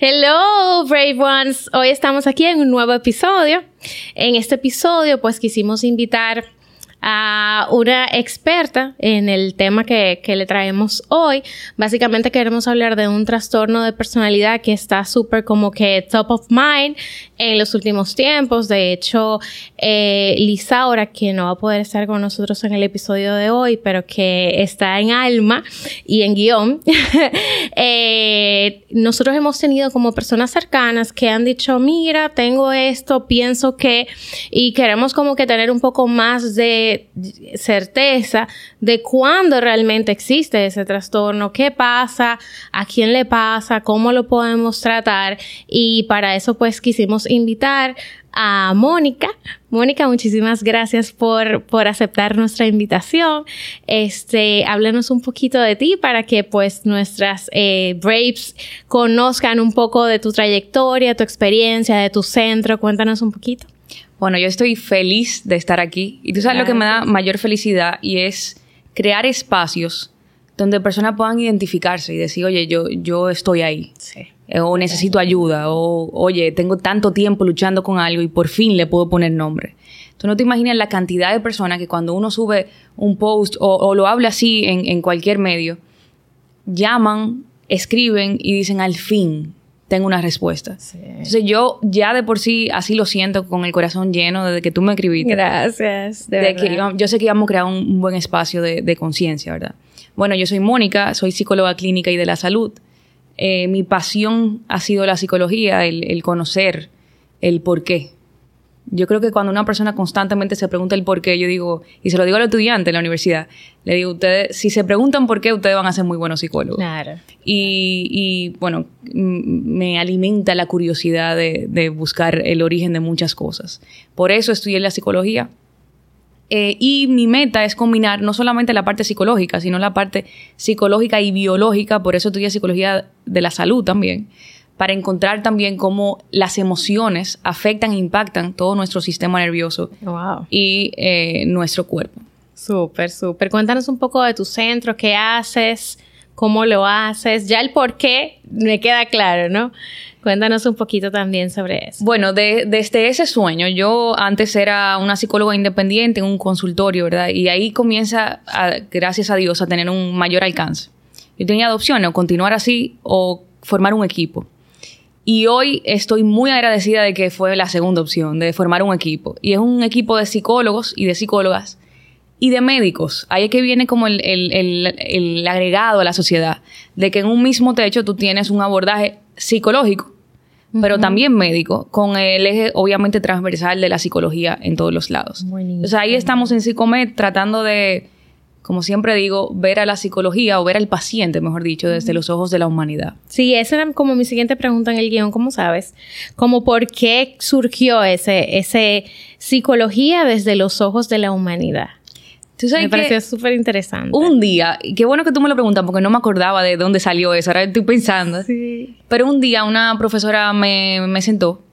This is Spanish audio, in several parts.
Hello, Brave Ones. Hoy estamos aquí en un nuevo episodio. En este episodio, pues quisimos invitar a una experta en el tema que le traemos hoy. Básicamente queremos hablar de un trastorno de personalidad que está súper como que top of mind en los últimos tiempos. De hecho, Lisaura, que no va a poder estar con nosotros en el episodio de hoy, pero que está en alma y en guión, nosotros hemos tenido como personas cercanas que han dicho, mira, tengo esto, pienso que, y queremos como que tener un poco más de certeza de cuándo realmente existe ese trastorno, qué pasa, a quién le pasa, cómo lo podemos tratar, y para eso pues quisimos invitar a Mónica. Mónica, muchísimas gracias por aceptar nuestra invitación. Háblanos un poquito de ti para que pues nuestras Braves conozcan un poco de tu trayectoria, tu experiencia, de tu centro. Cuéntanos un poquito. Bueno, yo estoy feliz de estar aquí. Y tú sabes lo que me da mayor felicidad, y es crear espacios donde personas puedan identificarse y decir, oye, yo estoy ahí. Sí. O necesito ayuda. O, oye, tengo tanto tiempo luchando con algo y por fin le puedo poner nombre. Tú no te imaginas la cantidad de personas que cuando uno sube un post o lo habla así en cualquier medio, llaman, escriben y dicen, al fin tengo una respuesta. Sí. Entonces yo ya de por sí así lo siento, con el corazón lleno desde que tú me escribiste. Gracias, de verdad. Que yo sé que íbamos a crear un buen espacio de conciencia, ¿verdad? Bueno, yo soy Mónica, soy psicóloga clínica y de la salud. Mi pasión ha sido la psicología, el conocer el por qué. Yo creo que cuando una persona constantemente se pregunta el por qué, yo digo, y se lo digo a los estudiantes en la universidad, le digo, ustedes, si se preguntan por qué, ustedes van a ser muy buenos psicólogos. Claro. Y bueno, me alimenta la curiosidad de buscar el origen de muchas cosas. Por eso estudié la psicología. Y mi meta es combinar no solamente la parte psicológica, sino la parte psicológica y biológica. Por eso estudié psicología de la salud también, para encontrar también cómo las emociones afectan e impactan todo nuestro sistema nervioso. Wow. Y nuestro cuerpo. Súper, súper. Cuéntanos un poco de tu centro, qué haces, cómo lo haces. Ya el por qué me queda claro, ¿no? Cuéntanos un poquito también sobre eso. Bueno, desde ese sueño, yo antes era una psicóloga independiente en un consultorio, ¿verdad? Y ahí comienza, gracias a Dios, a tener un mayor alcance. Yo tenía dos opciones, o continuar así o formar un equipo. Y hoy estoy muy agradecida de que fue la segunda opción, de formar un equipo. Y es un equipo de psicólogos y de psicólogas y de médicos. Ahí es que viene como el agregado a la sociedad, de que en un mismo techo tú tienes un abordaje psicológico, pero también médico, con el eje obviamente transversal de la psicología en todos los lados. Buenísimo. Entonces ahí estamos en Psicomed tratando de, como siempre digo, ver a la psicología o ver al paciente, mejor dicho, desde los ojos de la humanidad. Sí, esa era como mi siguiente pregunta en el guión, ¿cómo sabes? Como por qué surgió ese psicología desde los ojos de la humanidad. Me pareció súper interesante. Un día, y qué bueno que tú me lo preguntas porque no me acordaba de dónde salió eso, ahora estoy pensando. Sí. Pero un día una profesora me sentó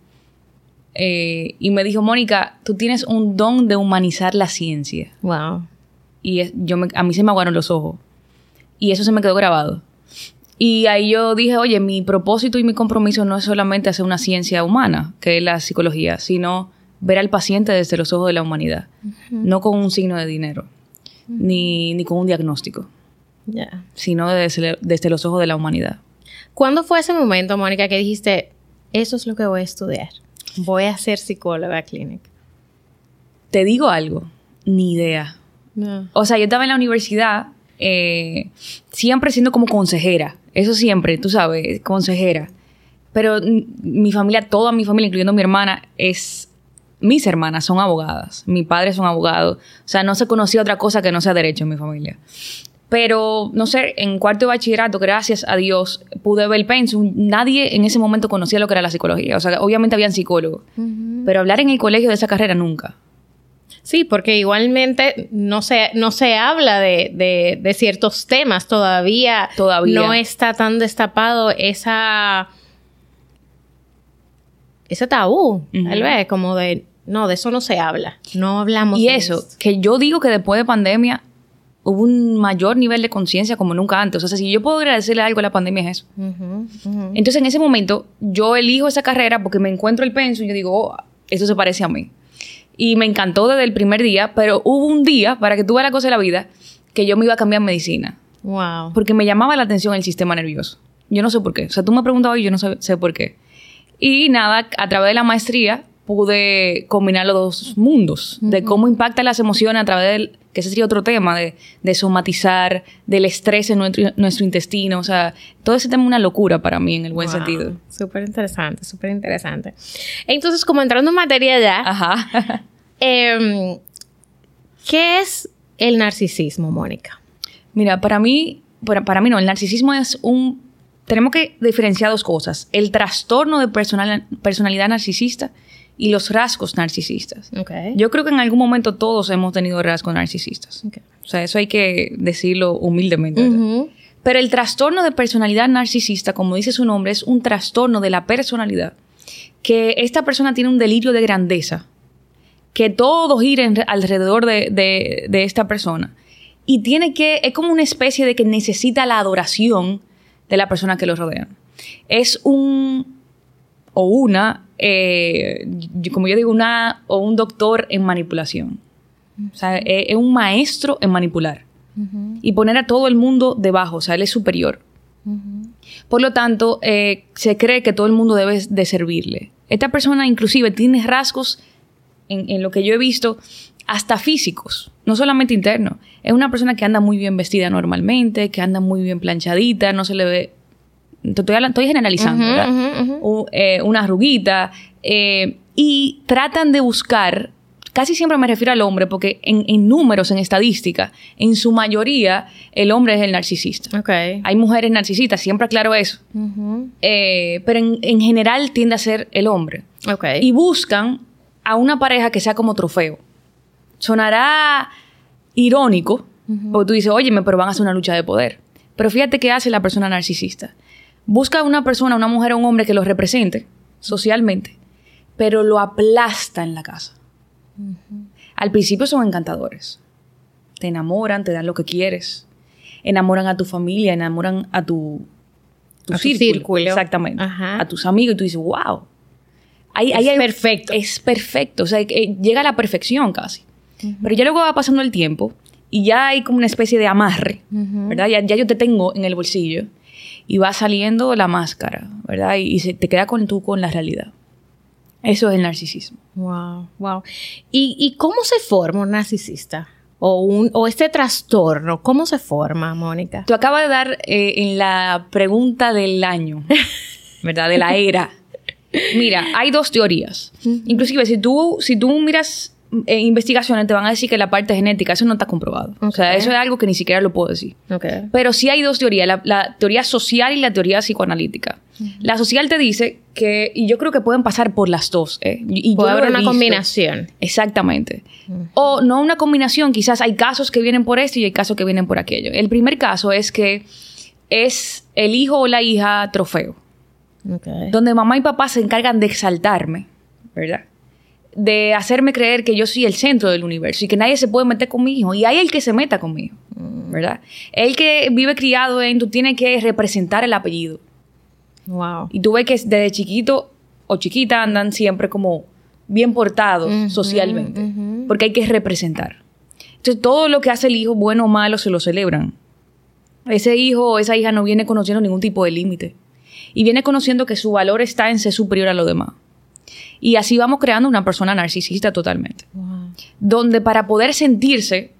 y me dijo, Mónica, tú tienes un don de humanizar la ciencia. Wow. Y a mí se me aguaron los ojos. Y eso se me quedó grabado. Y ahí yo dije, oye, mi propósito y mi compromiso no es solamente hacer una ciencia humana, que es la psicología, sino ver al paciente desde los ojos de la humanidad. No con un signo de dinero, ni con un diagnóstico. Yeah. Sino desde los ojos de la humanidad. ¿Cuándo fue ese momento, Mónica, que dijiste, eso es lo que voy a estudiar? Voy a ser psicóloga clínica. Te digo algo, ni idea. No. O sea, yo estaba en la universidad siempre siendo como consejera. Eso siempre, tú sabes, consejera. Pero mi familia, toda mi familia, incluyendo mi hermana, mis hermanas son abogadas. Mi padre es un abogado. O sea, no se conocía otra cosa que no sea derecho en mi familia. Pero, no sé, en cuarto de bachillerato, gracias a Dios, pude ver el pensum. Nadie en ese momento conocía lo que era la psicología. O sea, obviamente habían psicólogos. Pero hablar en el colegio de esa carrera nunca. Sí, porque igualmente no se habla de ciertos temas todavía. No está tan destapado ese tabú, tal vez, como de, no, de eso no se habla. No hablamos y de eso, que yo digo que después de pandemia, hubo un mayor nivel de conciencia como nunca antes. O sea, si yo puedo agradecerle algo a la pandemia es eso. Entonces, en ese momento, yo elijo esa carrera porque me encuentro el pensum y yo digo, oh, esto se parece a mí. Y me encantó desde el primer día, pero hubo un día, para que tú veas la cosa de la vida, que yo me iba a cambiar medicina. Wow. Porque me llamaba la atención el sistema nervioso. Yo no sé por qué. O sea, tú me preguntabas y yo no sé por qué. Y nada, a través de la maestría pude combinar los dos mundos. De cómo impactan las emociones a través del... Que ese sería otro tema, de somatizar, del estrés en nuestro intestino. O sea, todo ese tema es una locura para mí en el buen sentido. Súper interesante, súper interesante. Entonces, como entrando en materia ya... Ajá. ¿Qué es el narcisismo, Mónica? Mira, para mí no, el narcisismo es tenemos que diferenciar dos cosas. El trastorno de personalidad narcisista y los rasgos narcisistas. Okay. Yo creo que en algún momento todos hemos tenido rasgos narcisistas. Okay. O sea, eso hay que decirlo humildemente. Pero el trastorno de personalidad narcisista, como dice su nombre, es un trastorno de la personalidad. Que esta persona tiene un delirio de grandeza. Que todo gira alrededor de esta persona. Y es como una especie de que necesita la adoración de la persona que lo rodea. Es como yo digo, un doctor en manipulación. O sea, es un maestro en manipular. Y poner a todo el mundo debajo. O sea, él es superior. Por lo tanto, se cree que todo el mundo debe de servirle. Esta persona inclusive tiene rasgos, en lo que yo he visto, hasta físicos, no solamente internos. Es una persona que anda muy bien vestida normalmente, que anda muy bien planchadita, no se le ve... Estoy generalizando, ¿verdad? Una arruguita. Y tratan de buscar... Casi siempre me refiero al hombre, porque en números, en estadística, en su mayoría, el hombre es el narcisista. Okay. Hay mujeres narcisistas, siempre aclaro eso. Pero en general tiende a ser el hombre. Okay. Y buscan a una pareja que sea como trofeo. Sonará irónico, porque tú dices, óyeme, pero van a hacer una lucha de poder. Pero fíjate qué hace la persona narcisista. Busca a una persona, una mujer o un hombre que lo represente socialmente, pero lo aplasta en la casa. Al principio son encantadores. Te enamoran, te dan lo que quieres. Enamoran a tu familia, enamoran a tu círculo. Exactamente. Ajá. A tus amigos. Y tú dices, wow. Perfecto. Es perfecto. O sea, llega a la perfección casi. Pero ya luego va pasando el tiempo y ya hay como una especie de amarre, ¿verdad? Ya yo te tengo en el bolsillo y va saliendo la máscara, ¿verdad? Y te queda con la realidad. Eso es el narcisismo. Wow. ¿Y cómo se forma un narcisista? O este trastorno, ¿cómo se forma, Mónica? Tú acabas de dar en la pregunta del año, ¿verdad? De la era. Mira, hay dos teorías. Inclusive, si tú miras investigaciones, te van a decir que la parte genética, eso no está comprobado. Okay. O sea, eso es algo que ni siquiera lo puedo decir. Okay. Pero sí hay dos teorías, la teoría social y la teoría psicoanalítica. La social te dice que, y yo creo que pueden pasar por las dos. Y puede haber una combinación. Exactamente. O no una combinación, quizás hay casos que vienen por esto y hay casos que vienen por aquello. El primer caso es que es el hijo o la hija trofeo. Okay. Donde mamá y papá se encargan de exaltarme, ¿verdad? De hacerme creer que yo soy el centro del universo y que nadie se puede meter con mi hijo. Y hay el que se meta conmigo, ¿verdad? El que vive criado tú tienes que representar el apellido. Wow. Y tú ves que desde chiquito o chiquita andan siempre como bien portados socialmente. Porque hay que representar. Entonces, todo lo que hace el hijo, bueno o malo, se lo celebran. Ese hijo o esa hija no viene conociendo ningún tipo de límite. Y viene conociendo que su valor está en ser superior a los demás. Y así vamos creando una persona narcisista totalmente. Wow. Donde para poder sentirse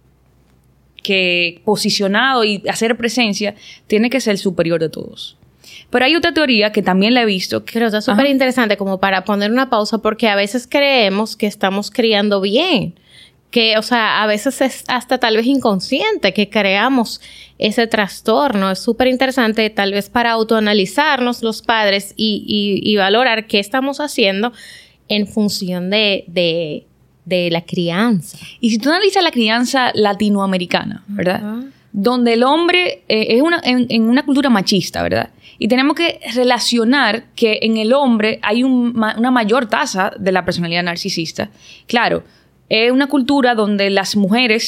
que posicionado y hacer presencia, tiene que ser el superior de todos. Pero hay otra teoría que también la he visto. Pero está súper interesante como para poner una pausa, porque a veces creemos que estamos criando bien. Que, o sea, a veces es hasta tal vez inconsciente que creamos ese trastorno. Es súper interesante tal vez para autoanalizarnos los padres y valorar qué estamos haciendo en función de la crianza. Y si tú analizas la crianza latinoamericana, ¿verdad? Donde el hombre es en una cultura machista, ¿verdad? Y tenemos que relacionar que en el hombre hay una mayor tasa de la personalidad narcisista. Claro, es una cultura donde las mujeres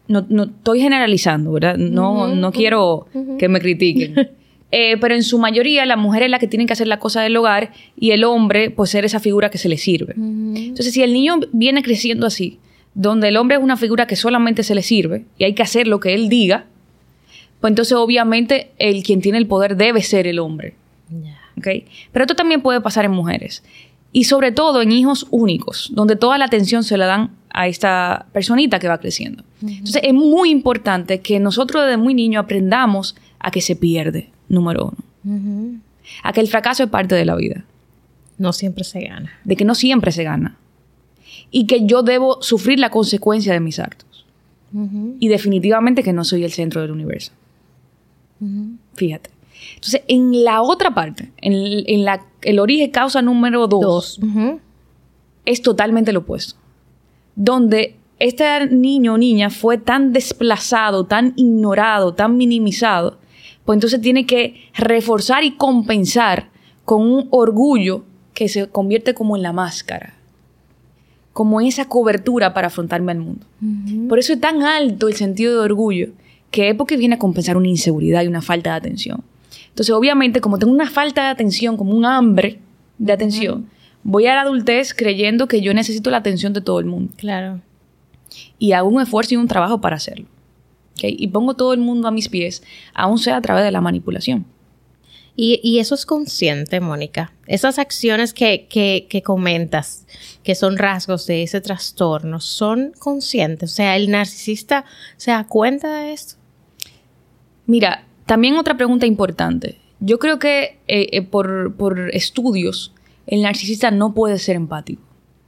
no estoy generalizando, ¿verdad? No quiero que me critiquen. Pero en su mayoría la mujer es la que tiene que hacer la cosa del hogar y el hombre pues ser esa figura que se le sirve. Entonces si el niño viene creciendo así, donde el hombre es una figura que solamente se le sirve y hay que hacer lo que él diga, pues entonces obviamente quien tiene el poder debe ser el hombre. ¿Okay? Pero esto también puede pasar en mujeres y sobre todo en hijos únicos, donde toda la atención se la dan a esta personita que va creciendo. Entonces es muy importante que nosotros desde muy niños aprendamos a que se pierde, número 1. A que el fracaso es parte de la vida. No siempre se gana. De que no siempre se gana. Y que yo debo sufrir la consecuencia de mis actos. Y definitivamente que no soy el centro del universo. Fíjate. Entonces, en la otra parte, en el origen causa número 2, es totalmente lo opuesto. Donde este niño o niña fue tan desplazado, tan ignorado, tan minimizado, pues entonces tiene que reforzar y compensar con un orgullo que se convierte como en la máscara, como en esa cobertura para afrontarme al mundo. Por eso es tan alto el sentido de orgullo, que es porque viene a compensar una inseguridad y una falta de atención. Entonces, obviamente, como tengo una falta de atención, como un hambre de atención, voy a la adultez creyendo que yo necesito la atención de todo el mundo. Claro. Y hago un esfuerzo y un trabajo para hacerlo. ¿Okay? Y pongo todo el mundo a mis pies, aún sea a través de la manipulación. Y eso es consciente, Mónica. Esas acciones que comentas, que son rasgos de ese trastorno, son conscientes. O sea, ¿el narcisista se da cuenta de esto? Mira, también otra pregunta importante. Yo creo que por estudios, el narcisista no puede ser empático.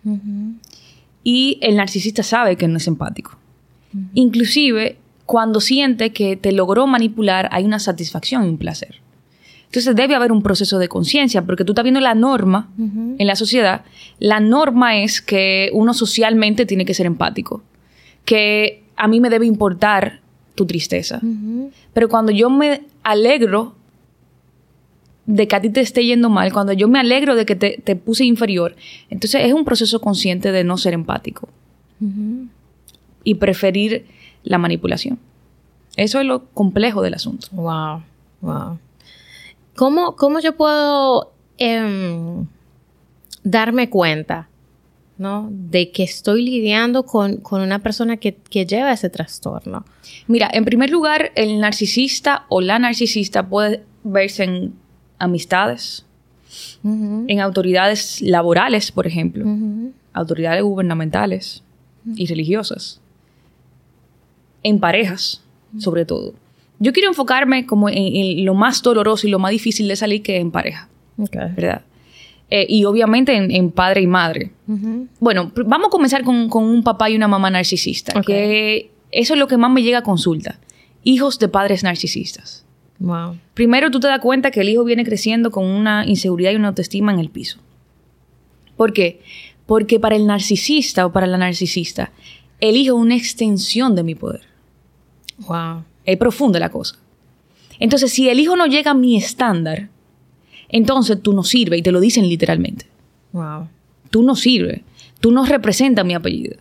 Y el narcisista sabe que no es empático. Inclusive, cuando siente que te logró manipular, hay una satisfacción y un placer. Entonces debe haber un proceso de conciencia, porque tú estás viendo la norma en la sociedad. La norma es que uno socialmente tiene que ser empático, que a mí me debe importar tu tristeza. Pero cuando yo me alegro de que a ti te esté yendo mal, cuando yo me alegro de que te puse inferior, entonces es un proceso consciente de no ser empático y preferir la manipulación. Eso es lo complejo del asunto. Wow. ¿Cómo yo puedo darme cuenta, ¿no?, de que estoy lidiando con una persona que lleva ese trastorno? Mira, en primer lugar, el narcisista o la narcisista puede verse en amistades, en autoridades laborales, por ejemplo, autoridades gubernamentales y religiosas, en parejas, sobre todo. Yo quiero enfocarme como en lo más doloroso y lo más difícil de salir, que es en pareja, ¿verdad? Y obviamente en padre y madre. Bueno, vamos a comenzar con un papá y una mamá narcisista, que eso es lo que más me llega a consulta. Hijos de padres narcisistas. Wow. Primero tú te das cuenta que el hijo viene creciendo con una inseguridad y una autoestima en el piso. ¿Por qué? Porque para el narcisista o para la narcisista, el hijo es una extensión de mi poder. Wow. Es profunda la cosa. Entonces, si el hijo no llega a mi estándar, entonces tú no sirves, y te lo dicen literalmente. Wow. Tú no sirves. Tú no representas mi apellido.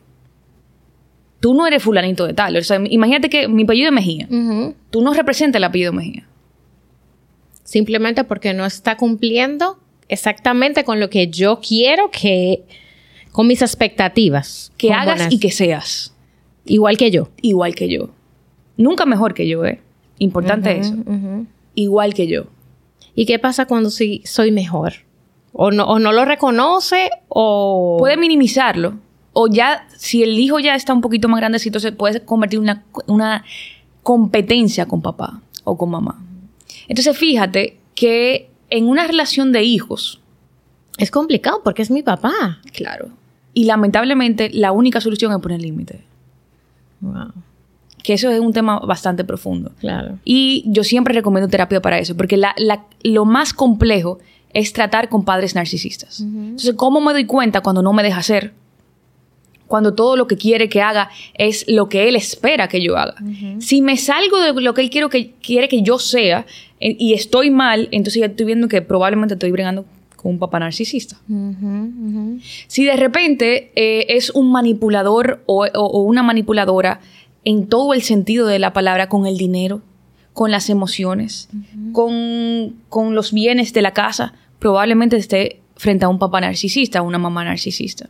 Tú no eres fulanito de tal. O sea, imagínate que mi apellido es Mejía. Tú no representas el apellido Mejía. Simplemente porque no está cumpliendo exactamente con lo que yo quiero con mis expectativas. Que hagas y que seas. Igual que yo. Igual que yo. Nunca mejor que yo, ¿eh? Importante eso. Igual que yo. ¿Y qué pasa cuando sí soy mejor? O no lo reconoce o... Puede minimizarlo. O ya, si el hijo ya está un poquito más grandecito, se puede convertir en una competencia con papá o con mamá. Entonces, fíjate que en una relación de hijos... Es complicado porque es mi papá. Claro. Y lamentablemente, la única solución es poner límite. Wow. Que eso es un tema bastante profundo. Claro. Y yo siempre recomiendo terapia para eso, porque lo más complejo es tratar con padres narcisistas. Entonces, ¿cómo me doy cuenta cuando no me deja hacer? Cuando todo lo que quiere que haga es lo que él espera que yo haga. Si me salgo de lo que él quiere que yo sea y estoy mal, entonces ya estoy viendo que probablemente estoy bregando con un papá narcisista. Si de repente es un manipulador o una manipuladora en todo el sentido de la palabra, con el dinero, con las emociones, con los bienes de la casa, probablemente esté frente a un papá narcisista, a una mamá narcisista.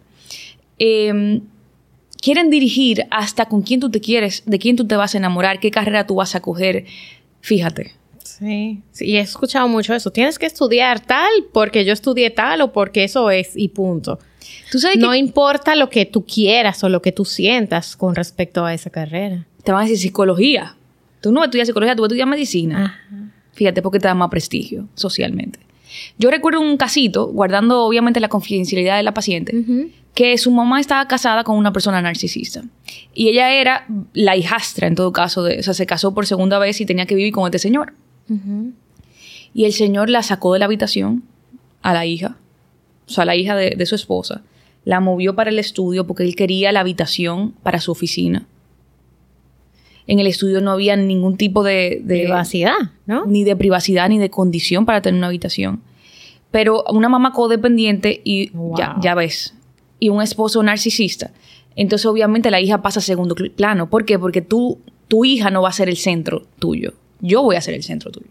Quieren dirigir hasta con quién tú te quieres, de quién tú te vas a enamorar, qué carrera tú vas a coger. Fíjate. Sí, y he escuchado mucho eso. Tienes que estudiar tal porque yo estudié tal o porque eso es y punto. ¿Tú sabes no importa lo que tú quieras o lo que tú sientas con respecto a esa carrera. Te van a decir psicología. Tú no estudias psicología, tú estudias medicina. Ajá. Fíjate, porque te da más prestigio socialmente. Yo recuerdo un casito, guardando obviamente la confidencialidad de la paciente, que su mamá estaba casada con una persona narcisista. Y ella era la hijastra, en todo caso. O sea, se casó por segunda vez y tenía que vivir con este señor. Y el señor la sacó de la habitación a la hija, o sea, la hija de su esposa. La movió para el estudio porque él quería la habitación para su oficina. En el estudio no había ningún tipo de privacidad, ¿no? Ni de privacidad, ni de condición para tener una habitación. Pero una mamá codependiente y Wow. ya ves. Y un esposo narcisista. Entonces, obviamente, la hija pasa a segundo plano. ¿Por qué? Porque tu hija no va a ser el centro tuyo. Yo voy a ser el centro tuyo.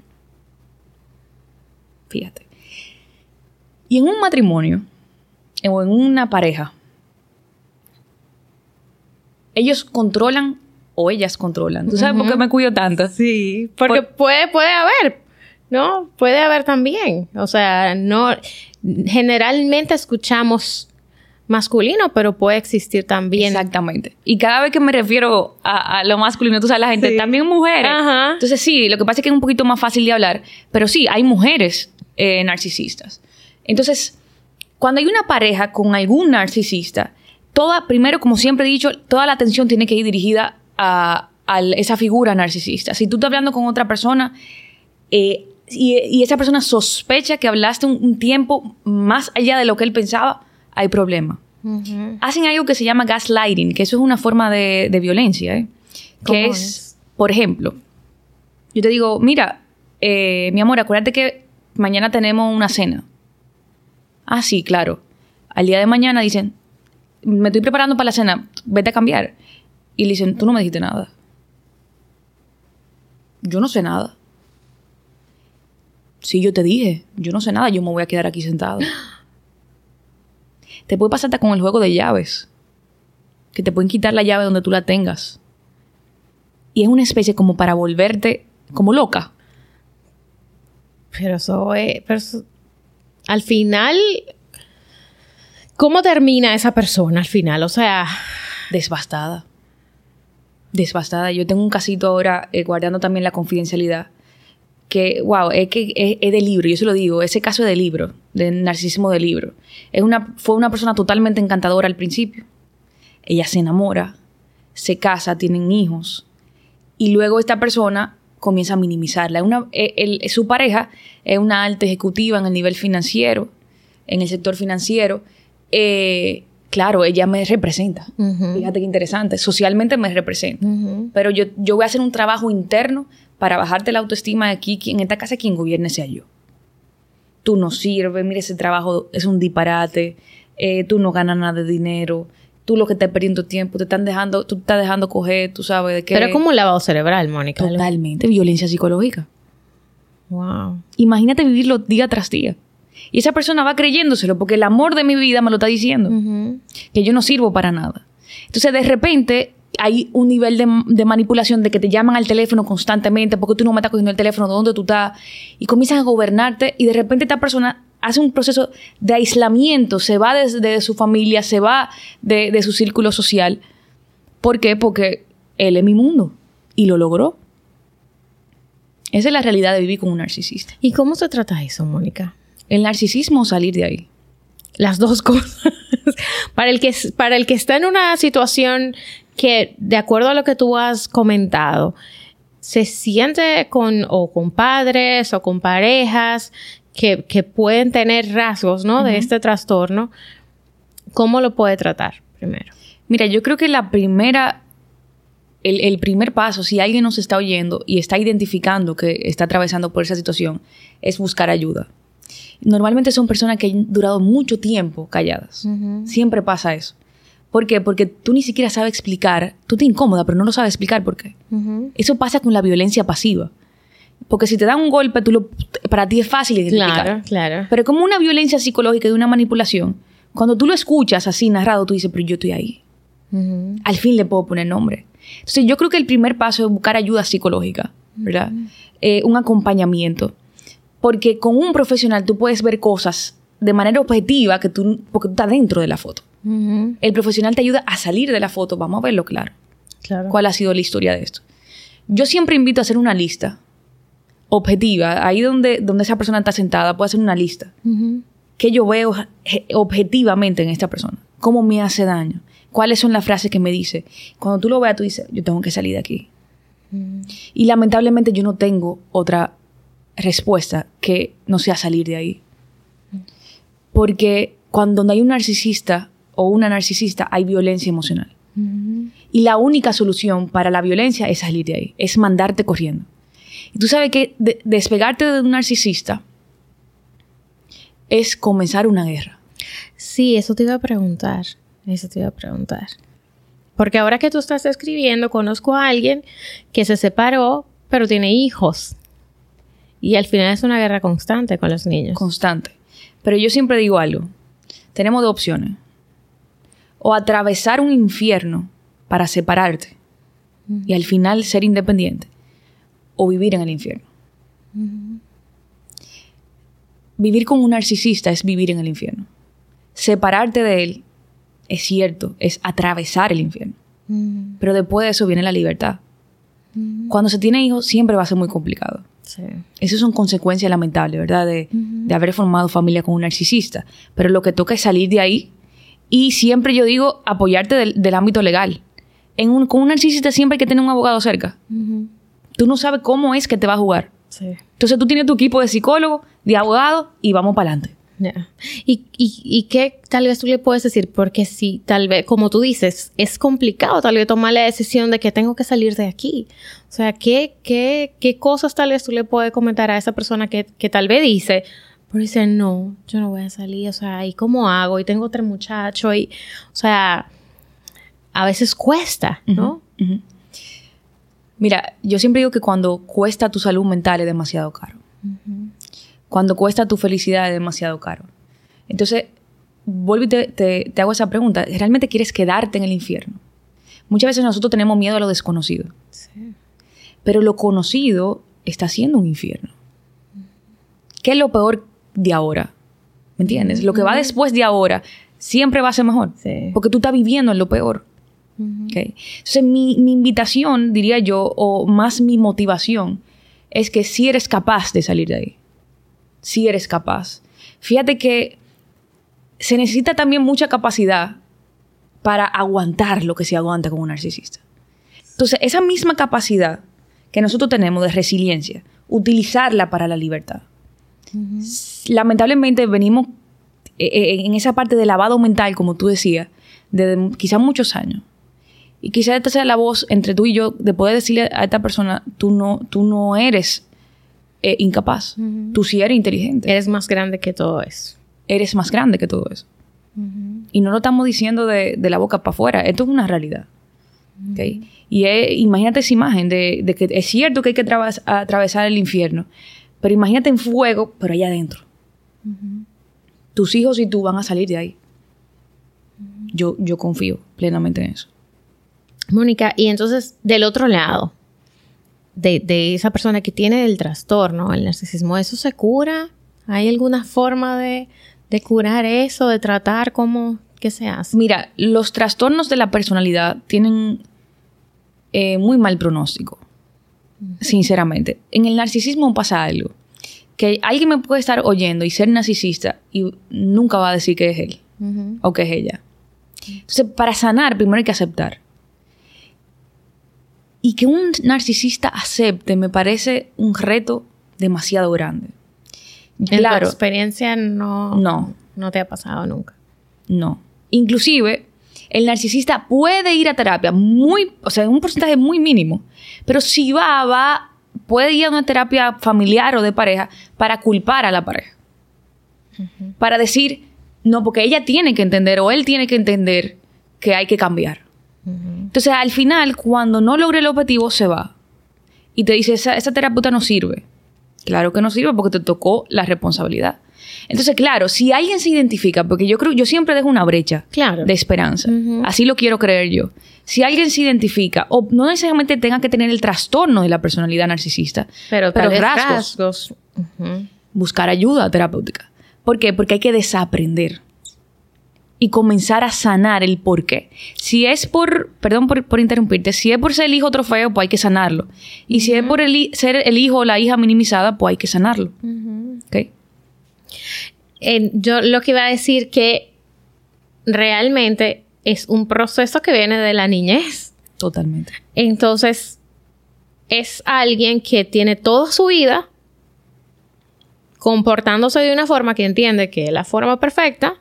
Fíjate. Y en un matrimonio, o en una pareja, ellos controlan o ellas controlan. ¿Tú sabes por qué me cuido tanto? Sí, porque puede haber, ¿no? Puede haber también. O sea, no, generalmente escuchamos masculino, pero puede existir también. Exactamente. Y cada vez que me refiero a lo masculino, tú sabes, la gente, sí. También mujeres. Ajá. Entonces sí, lo que pasa es que es un poquito más fácil de hablar, pero sí, hay mujeres narcisistas. Entonces, cuando hay una pareja con algún narcisista, primero, como siempre he dicho, toda la atención tiene que ir dirigida a esa figura narcisista. Si tú estás hablando con otra persona y esa persona sospecha que hablaste un tiempo más allá de lo que él pensaba, hay problema. Hacen algo que se llama gaslighting, que eso es una forma de violencia, que es, por ejemplo, yo te digo, mira, mi amor, acuérdate que mañana tenemos una cena. Ah, sí, claro. Al día de mañana dicen, me estoy preparando para la cena, vete a cambiar. Y le dicen, tú no me dijiste nada. Yo no sé nada. Sí, yo te dije, yo no sé nada, yo me voy a quedar aquí sentado. Te puede pasar hasta con el juego de llaves. Que te pueden quitar la llave donde tú la tengas. Y es una especie como para volverte como loca. Pero eso al final, ¿cómo termina esa persona al final? O sea, Desbastada. Yo tengo un casito ahora, guardando también la confidencialidad, que, wow, es de libro, yo se lo digo, ese caso es de libro, de narcisismo de libro. Fue una persona totalmente encantadora al principio. Ella se enamora, se casa, tienen hijos, y luego esta persona comienza a minimizarla. Su pareja es una alta ejecutiva en el nivel financiero, en el sector financiero. Claro, ella me representa. Fíjate qué interesante. Socialmente me representa. Pero yo voy a hacer un trabajo interno para bajarte la autoestima de aquí. En esta casa quien gobierne sea yo. Tú no sirves, mira, ese trabajo es un disparate. Tú no ganas nada de dinero. Tú lo que estás perdiendo tiempo, tú estás dejando coger, tú sabes de qué. Pero es como un lavado cerebral, Mónica. Totalmente. Violencia psicológica. Wow. Imagínate vivirlo día tras día. Y esa persona va creyéndoselo porque el amor de mi vida me lo está diciendo. Que yo no sirvo para nada. Entonces, de repente, hay un nivel de manipulación de que te llaman al teléfono constantemente porque tú no me estás cogiendo el teléfono de dónde tú estás. Y comienzan a gobernarte y de repente esta persona hace un proceso de aislamiento. Se va de su familia, se va de su círculo social. ¿Por qué? Porque él es mi mundo. Y lo logró. Esa es la realidad de vivir con un narcisista. ¿Y cómo se trata eso, Mónica? El narcisismo o salir de ahí. Las dos cosas. Para el que está en una situación que, de acuerdo a lo que tú has comentado, se siente con padres o con parejas que pueden tener rasgos, ¿no? De este trastorno, ¿cómo lo puede tratar primero? Mira, yo creo que el primer paso, si alguien nos está oyendo y está identificando que está atravesando por esa situación, es buscar ayuda. Normalmente son personas que han durado mucho tiempo calladas. Siempre pasa eso. ¿Por qué? Porque tú ni siquiera sabes explicar. Tú te incómoda, pero no lo sabes explicar por qué. Eso pasa con la violencia pasiva. Porque si te dan un golpe, para ti es fácil identificar. Claro. Pero como una violencia psicológica y una manipulación, cuando tú lo escuchas así narrado, tú dices, pero yo estoy ahí. Al fin le puedo poner nombre. Entonces, yo creo que el primer paso es buscar ayuda psicológica, ¿verdad? Un acompañamiento. Porque con un profesional tú puedes ver cosas de manera objetiva porque tú estás dentro de la foto. El profesional te ayuda a salir de la foto. Vamos a verlo claro. ¿Cuál ha sido la historia de esto? Yo siempre invito a hacer una lista objetiva. Ahí donde esa persona está sentada, puede hacer una lista. ¿Qué yo veo objetivamente en esta persona? ¿Cómo me hace daño? ¿Cuáles son las frases que me dice? Cuando tú lo veas, tú dices, yo tengo que salir de aquí. Y lamentablemente yo no tengo otra respuesta que no sea salir de ahí. Porque cuando hay un narcisista o una narcisista, hay violencia emocional. Y la única solución para la violencia es salir de ahí, es mandarte corriendo. Y tú sabes que despegarte de un narcisista es comenzar una guerra. Sí, eso te iba a preguntar. Porque ahora que tú estás escribiendo, conozco a alguien que se separó, pero tiene hijos. Y al final es una guerra constante con los niños. Constante. Pero yo siempre digo algo. Tenemos dos opciones. O atravesar un infierno para separarte y al final ser independiente. O vivir en el infierno. Vivir con un narcisista es vivir en el infierno. Separarte de él, es cierto, es atravesar el infierno. Pero después de eso viene la libertad. Cuando se tiene hijos siempre va a ser muy complicado. Sí. Esas son consecuencias lamentables, ¿verdad? De haber formado familia con un narcisista. Pero lo que toca es salir de ahí. Y siempre yo digo, apoyarte del ámbito legal. Con un narcisista siempre hay que tener un abogado cerca. Tú no sabes cómo es que te va a jugar. Sí. Entonces tú tienes tu equipo de psicólogo, de abogado y vamos para adelante. Yeah. ¿Y qué tal vez tú le puedes decir? Porque si tal vez, como tú dices, es complicado tal vez tomar la decisión de que tengo que salir de aquí. O sea, ¿qué cosas tal vez tú le puedes comentar a esa persona que tal vez dice, pero dice, no, yo no voy a salir, o sea, ¿y cómo hago? Y tengo 3 muchachos y, o sea, a veces cuesta, ¿no? Mira, yo siempre digo que cuando cuesta tu salud mental es demasiado caro. Cuando cuesta tu felicidad es demasiado caro. Entonces, vuelvo y te hago esa pregunta. ¿Realmente quieres quedarte en el infierno? Muchas veces nosotros tenemos miedo a lo desconocido. Sí. Pero lo conocido está siendo un infierno. ¿Qué es lo peor de ahora? ¿Me entiendes? Lo que va después de ahora siempre va a ser mejor. Sí. Porque tú estás viviendo en lo peor. ¿Okay? Entonces, mi invitación, diría yo, o más mi motivación, es que si eres capaz de salir de ahí. Si eres capaz. Fíjate que se necesita también mucha capacidad para aguantar lo que se aguanta con un narcisista. Entonces, esa misma capacidad que nosotros tenemos de resiliencia, utilizarla para la libertad. Lamentablemente venimos en esa parte de lavado mental, como tú decías, de quizás muchos años. Y quizás esta sea la voz entre tú y yo de poder decirle a esta persona, tú no eres incapaz. Tú sí eres inteligente. Eres más grande que todo eso. Eres más grande que todo eso. Y no lo estamos diciendo de la boca para afuera. Esto es una realidad. ¿Okay? Y imagínate esa imagen de que es cierto que hay que atravesar el infierno. Pero imagínate en fuego, pero allá adentro. Tus hijos y tú van a salir de ahí. Yo confío plenamente en eso. Mónica, y entonces, del otro lado, de esa persona que tiene el trastorno, el narcisismo, ¿eso se cura? ¿Hay alguna forma de curar eso, de tratar qué se hace? Mira, los trastornos de la personalidad tienen muy mal pronóstico, sinceramente. En el narcisismo pasa algo, que alguien me puede estar oyendo y ser narcisista y nunca va a decir que es él o que es ella. Entonces, para sanar, primero hay que aceptar. Y que un narcisista acepte me parece un reto demasiado grande. Claro. ¿En tu experiencia no te ha pasado nunca? No. Inclusive, el narcisista puede ir a terapia un porcentaje muy mínimo. Pero si puede ir a una terapia familiar o de pareja para culpar a la pareja. Para decir, no, porque ella tiene que entender o él tiene que entender que hay que cambiar. Entonces, al final, cuando no logre el objetivo, se va. Y te dice, esa terapeuta no sirve. Claro que no sirve porque te tocó la responsabilidad. Entonces, claro, si alguien se identifica, porque yo siempre dejo una brecha de esperanza. Así lo quiero creer yo. Si alguien se identifica, o no necesariamente tenga que tener el trastorno de la personalidad narcisista, pero rasgos. Buscar ayuda terapéutica. ¿Por qué? Porque hay que desaprender y comenzar a sanar el por qué. Si es perdón por interrumpirte, si es por ser el hijo trofeo, pues hay que sanarlo. Y si es por ser el hijo o la hija minimizada, pues hay que sanarlo. ¿Okay? Yo lo que iba a decir que realmente es un proceso que viene de la niñez. Totalmente. Entonces, es alguien que tiene toda su vida comportándose de una forma que entiende que es la forma perfecta.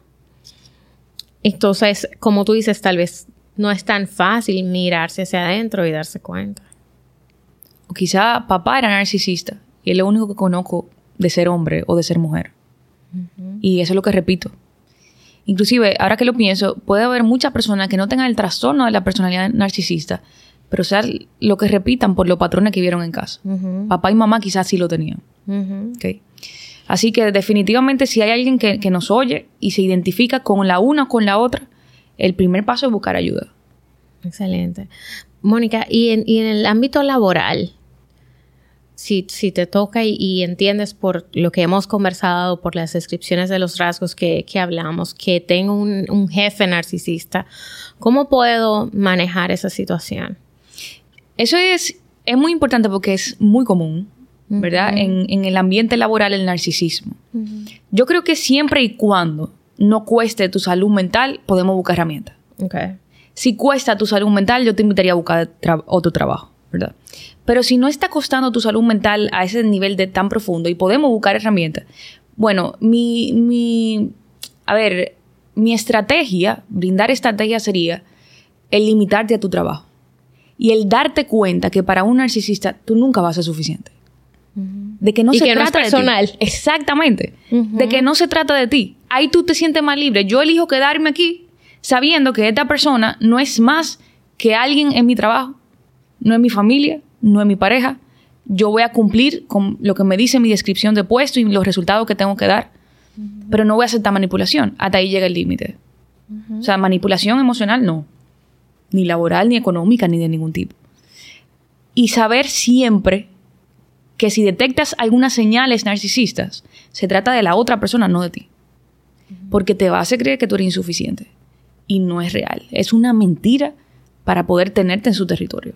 Entonces, como tú dices, tal vez no es tan fácil mirarse hacia adentro y darse cuenta. O quizá papá era narcisista y es lo único que conozco de ser hombre o de ser mujer. Y eso es lo que repito. Inclusive, ahora que lo pienso, puede haber muchas personas que no tengan el trastorno de la personalidad narcisista, pero sea lo que repitan por los patrones que vieron en casa. Papá y mamá quizás sí lo tenían. ¿Okay? Así que definitivamente si hay alguien que nos oye y se identifica con la una o con la otra, el primer paso es buscar ayuda. Excelente. Mónica, y en el ámbito laboral, si te toca y entiendes por lo que hemos conversado, por las descripciones de los rasgos que hablamos, que tengo un jefe narcisista, ¿cómo puedo manejar esa situación? Eso es muy importante porque es muy común, ¿verdad? En el ambiente laboral, el narcisismo. Yo creo que siempre y cuando no cueste tu salud mental, podemos buscar herramientas. Okay. Si cuesta tu salud mental, yo te invitaría a buscar otro trabajo, ¿verdad? Pero si no está costando tu salud mental a ese nivel de tan profundo y podemos buscar herramientas, bueno, mi estrategia, brindar estrategia sería el limitarte a tu trabajo y el darte cuenta que para un narcisista tú nunca vas a ser suficiente. De que no se trata de ti. Exactamente. De que no se trata de ti. Ahí tú te sientes más libre. Yo elijo quedarme aquí sabiendo que esta persona no es más que alguien en mi trabajo, no es mi familia, no es mi pareja. Yo voy a cumplir con lo que me dice mi descripción de puesto y los resultados que tengo que dar, pero no voy a aceptar manipulación. Hasta ahí llega el límite. O sea, manipulación emocional no. Ni laboral, ni económica, ni de ningún tipo. Y saber siempre que si detectas algunas señales narcisistas, se trata de la otra persona, no de ti. Porque te vas a creer que tú eres insuficiente. Y no es real. Es una mentira para poder tenerte en su territorio.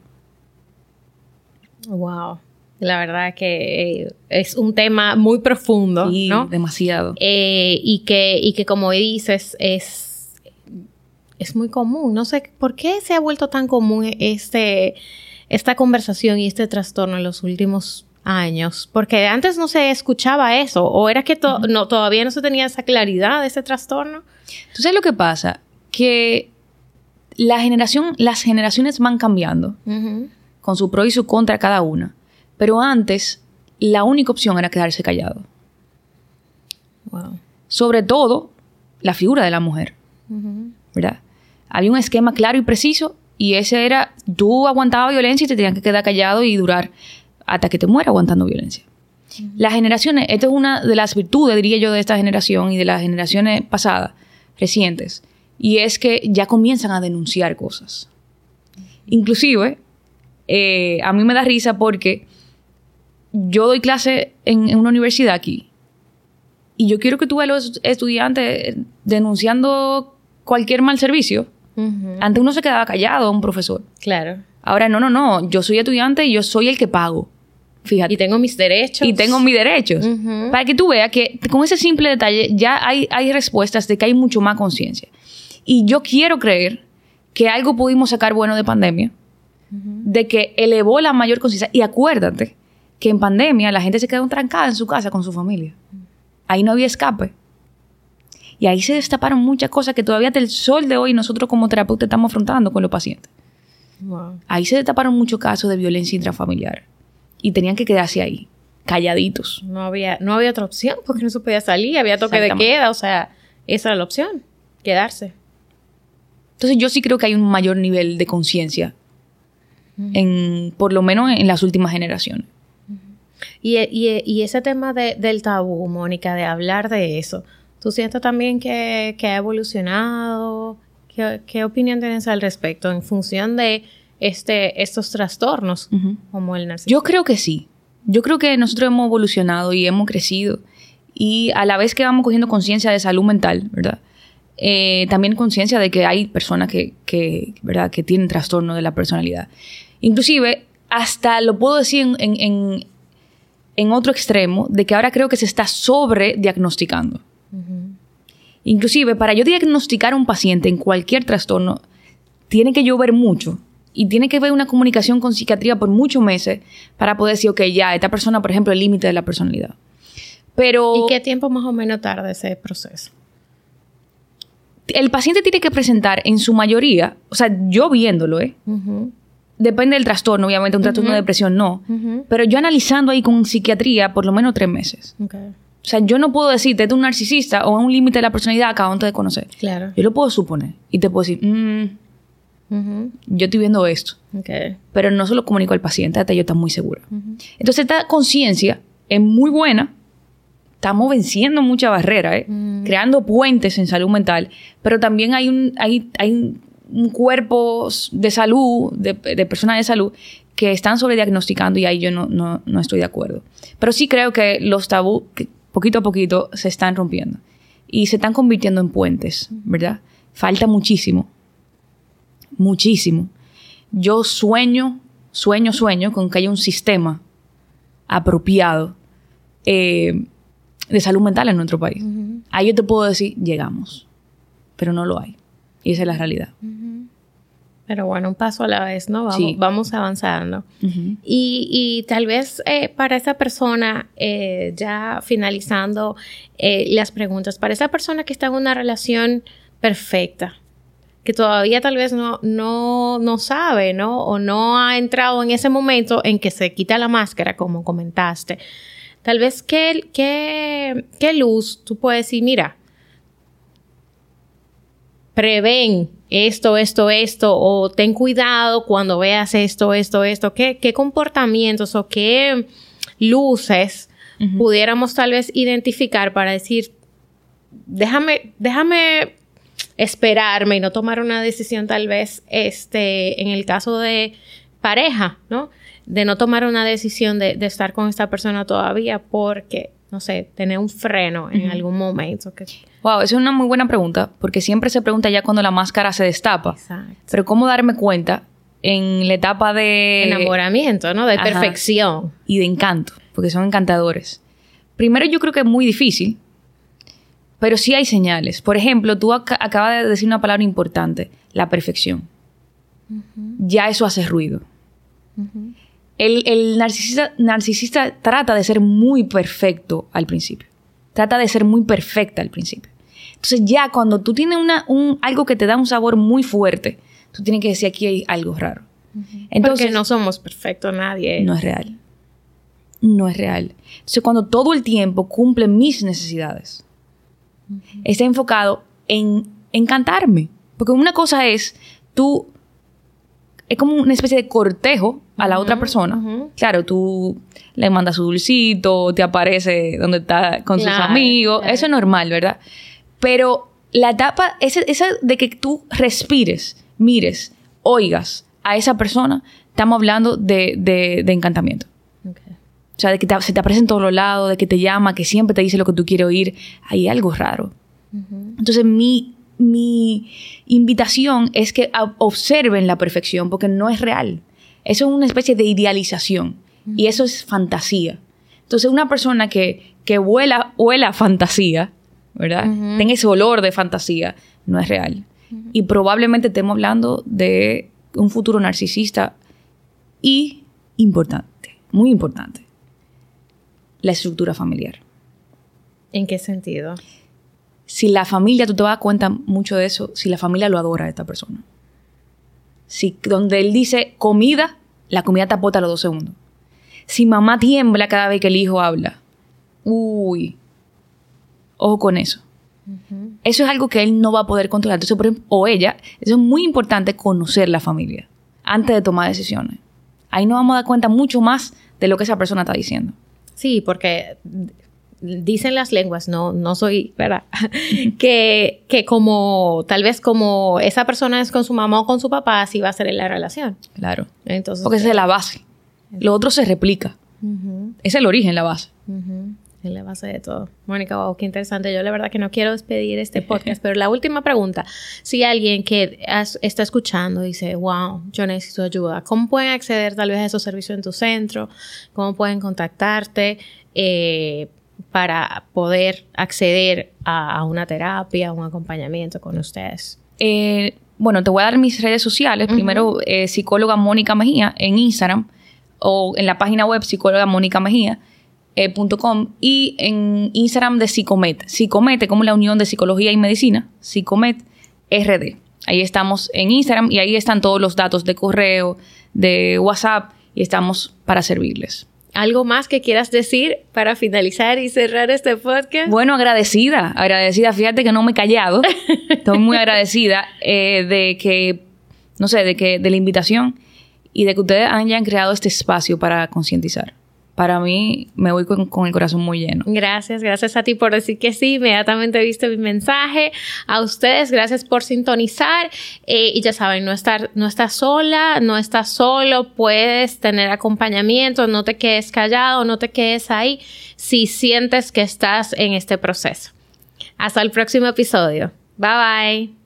Wow. La verdad que es un tema muy profundo, sí, ¿no? Demasiado. Y que como dices, es muy común. No sé por qué se ha vuelto tan común esta conversación y este trastorno en los últimos años, porque antes no se escuchaba eso, o era que todavía no se tenía esa claridad de ese trastorno. ¿Tú sabes lo que pasa? Que las generaciones van cambiando con su pro y su contra cada una, pero antes la única opción era quedarse callado. Wow. Sobre todo la figura de la mujer, ¿verdad? Había un esquema claro y preciso y ese era, tú aguantabas violencia y te tenías que quedar callado y durar hasta que te muera aguantando violencia. Las generaciones, esta es una de las virtudes, diría yo, de esta generación y de las generaciones pasadas, recientes, y es que ya comienzan a denunciar cosas. Inclusive, a mí me da risa porque yo doy clase en una universidad aquí y yo quiero que tú veas a los estudiantes denunciando cualquier mal servicio. Antes uno se quedaba callado, un profesor. Claro. Ahora, no. Yo soy estudiante y yo soy el que pago. Fíjate. Y tengo mis derechos. Para que tú veas que con ese simple detalle ya hay respuestas de que hay mucho más conciencia. Y yo quiero creer que algo pudimos sacar bueno de pandemia, de que elevó la mayor conciencia. Y acuérdate que en pandemia la gente se quedó trancada en su casa con su familia. Ahí no había escape. Y ahí se destaparon muchas cosas que todavía hasta el sol de hoy nosotros como terapeutas estamos afrontando con los pacientes. Wow. Ahí se destaparon muchos casos de violencia intrafamiliar. Y tenían que quedarse ahí, calladitos. No había otra opción porque no se podía salir. Había toque de queda. O sea, esa era la opción. Quedarse. Entonces yo sí creo que hay un mayor nivel de conciencia, por lo menos en las últimas generaciones. Y ese tema del tabú, Mónica, de hablar de eso, ¿tú sientes también que ha evolucionado? ¿Qué opinión tienes al respecto en función de estos trastornos como el narcisismo? Yo creo que sí. Yo creo que nosotros hemos evolucionado y hemos crecido. Y a la vez que vamos cogiendo conciencia de salud mental, ¿verdad? También conciencia de que hay personas ¿verdad? Que tienen trastorno de la personalidad. Inclusive, hasta lo puedo decir en otro extremo, de que ahora creo que se está sobrediagnosticando. Inclusive, para yo diagnosticar a un paciente en cualquier trastorno, tiene que llover mucho y tiene que haber una comunicación con psiquiatría por muchos meses para poder decir, ok, ya, esta persona, por ejemplo, el límite de la personalidad. Pero, ¿y qué tiempo más o menos tarda ese proceso? El paciente tiene que presentar en su mayoría, o sea, yo viéndolo, depende del trastorno, obviamente un trastorno de depresión no, pero yo analizando ahí con psiquiatría por lo menos 3 meses. Okay. O sea, yo no puedo decirte, ¿es un narcisista o es un límite de la personalidad acabando de conocer? Claro. Yo lo puedo suponer y te puedo decir, yo estoy viendo esto. Okay. Pero no se lo comunico al paciente hasta yo estar muy segura. Entonces, esta conciencia es muy buena. Estamos venciendo muchas barreras, creando puentes en salud mental, pero también hay un cuerpo de salud, de personas de salud, que están sobrediagnosticando y ahí yo no estoy de acuerdo. Pero sí creo que los tabús, poquito a poquito, se están rompiendo y se están convirtiendo en puentes, ¿verdad? Falta muchísimo. Muchísimo. Yo sueño con que haya un sistema apropiado de salud mental en nuestro país. Ahí yo te puedo decir, llegamos. Pero no lo hay. Y esa es la realidad. Pero bueno, un paso a la vez, ¿no? Vamos avanzando. Y tal vez para esa persona, ya finalizando las preguntas, para esa persona que está en una relación perfecta, que todavía tal vez no sabe, ¿no? O no ha entrado en ese momento en que se quita la máscara, como comentaste. Tal vez, ¿qué luz tú puedes decir? Mira, prevén esto, o ten cuidado cuando veas esto. ¿Qué comportamientos o qué luces pudiéramos tal vez identificar para decir, déjame esperarme y no tomar una decisión tal vez, en el caso de pareja, ¿no? De no tomar una decisión de estar con esta persona todavía porque, no sé, tener un freno en algún momento. Wow, esa es una muy buena pregunta, porque siempre se pregunta ya cuando la máscara se destapa. Exacto. Pero ¿cómo darme cuenta en la etapa de enamoramiento, ¿no? De perfección. Y de encanto, porque son encantadores. Primero, yo creo que es muy difícil, pero sí hay señales. Por ejemplo, tú acabas de decir una palabra importante, la perfección. Ya eso hace ruido. El narcisista trata de ser muy perfecto al principio. Trata de ser muy perfecta al principio. Entonces ya cuando tú tienes algo que te da un sabor muy fuerte, tú tienes que decir, aquí hay algo raro. Entonces, porque no somos perfectos, nadie. No es real. No es real. Entonces cuando todo el tiempo cumple mis necesidades, está enfocado en encantarme. Porque una cosa es, es como una especie de cortejo a la otra persona. Claro, tú le mandas su dulcito, te aparece donde está con sus amigos. Claro. Eso es normal, ¿verdad? Pero la etapa, esa de que tú respires, mires, oigas a esa persona, estamos hablando de encantamiento. Okay. O sea, de que se te aparece en todos los lados, de que te llama, que siempre te dice lo que tú quieres oír. Hay algo raro. Entonces, mi invitación es que observen la perfección, porque no es real. Eso es una especie de idealización. Y eso es fantasía. Entonces, una persona que huela fantasía, ¿verdad? Tenga ese olor de fantasía, no es real. Y probablemente estemos hablando de un futuro narcisista y importante, muy importante, la estructura familiar. ¿En qué sentido? Si la familia, tú te das cuenta mucho de eso, si la familia lo adora a esta persona. Si donde él dice comida, la comida te aporta a los 2 segundos. Si mamá tiembla cada vez que el hijo habla, uy, ojo con eso. Eso es algo que él no va a poder controlar. Entonces, por ejemplo, o ella, eso es muy importante conocer la familia antes de tomar decisiones. Ahí nos vamos a dar cuenta mucho más de lo que esa persona está diciendo. Sí, porque dicen las lenguas, no soy, ¿verdad? que como, tal vez como esa persona es con su mamá o con su papá, así va a ser en la relación. Claro. Entonces, porque esa es la base. Lo otro se replica. Es el origen, la base. Es la base de todo. Mónica, wow, qué interesante. Yo la verdad que no quiero despedir este podcast, pero la última pregunta. Si alguien que está escuchando dice, wow, yo necesito ayuda, ¿cómo pueden acceder tal vez a esos servicios en tu centro? ¿Cómo pueden contactarte para poder acceder a una terapia, a un acompañamiento con ustedes? Bueno, te voy a dar mis redes sociales. Primero, psicóloga Mónica Mejía en Instagram o en la página web psicólogamonicaMejía.com y en Instagram de Psicomet. Psicomet es como la unión de psicología y medicina. Psicomet RD. Ahí estamos en Instagram y ahí están todos los datos de correo, de WhatsApp y estamos para servirles. ¿Algo más que quieras decir para finalizar y cerrar este podcast? Bueno, agradecida. Fíjate que no me he callado. Estoy muy agradecida de la invitación y de que ustedes hayan creado este espacio para concientizar. Para mí, me voy con el corazón muy lleno. Gracias a ti por decir que sí. Inmediatamente viste mi mensaje. A ustedes, gracias por sintonizar. Y ya saben, no estás sola, no estás solo. Puedes tener acompañamiento. No te quedes callado, no te quedes ahí si sientes que estás en este proceso. Hasta el próximo episodio. Bye bye.